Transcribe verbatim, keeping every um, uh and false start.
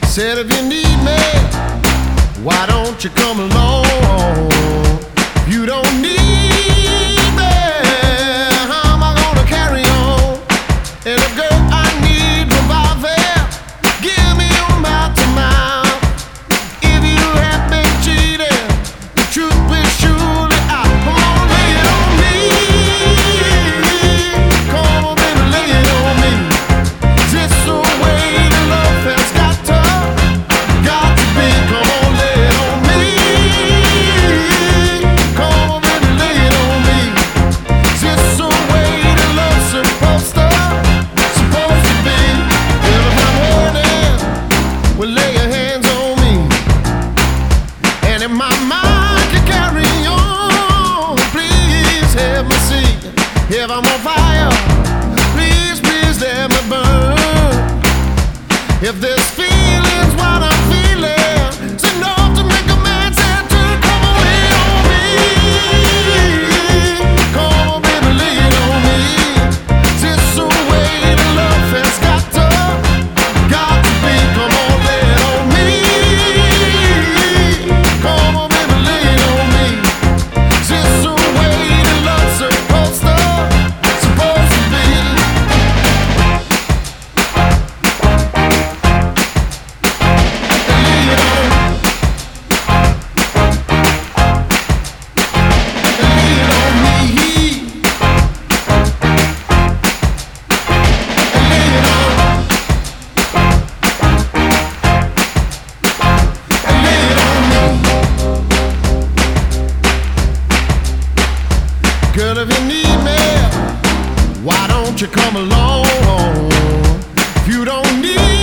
Said if you need me, why don't you come along? You don't need me, how am I gonna carry on? And a girl I need revolving, give me your mouth to mouth. If you have been cheated, the truth will surely out. Come on, lay it on me. Come on, baby, lay it on me. Is this the way the love has got to, got to be? Come on, lay it on me. Come on, baby, lay it on me. Is this the way the love's supposed to, supposed to be? Well, if I'm hurting, well, lay your hands on me. And if my mind can carry on, please help me see. If I'm on fire, please, please let me burn. If this feeling's what I'm feeling, it's enough to make a man say to come on, lay it on me. Come on, baby, lay it on me. Is this the way the love has got to, got to be? Come on, lay it on me. Come on, baby, lay it on me. Is this the way the love's supposed to, supposed to be? Lay it on, lay it on me. Lay it on, lay it on me. Girl, if you need me, why don't you come along? If you don't need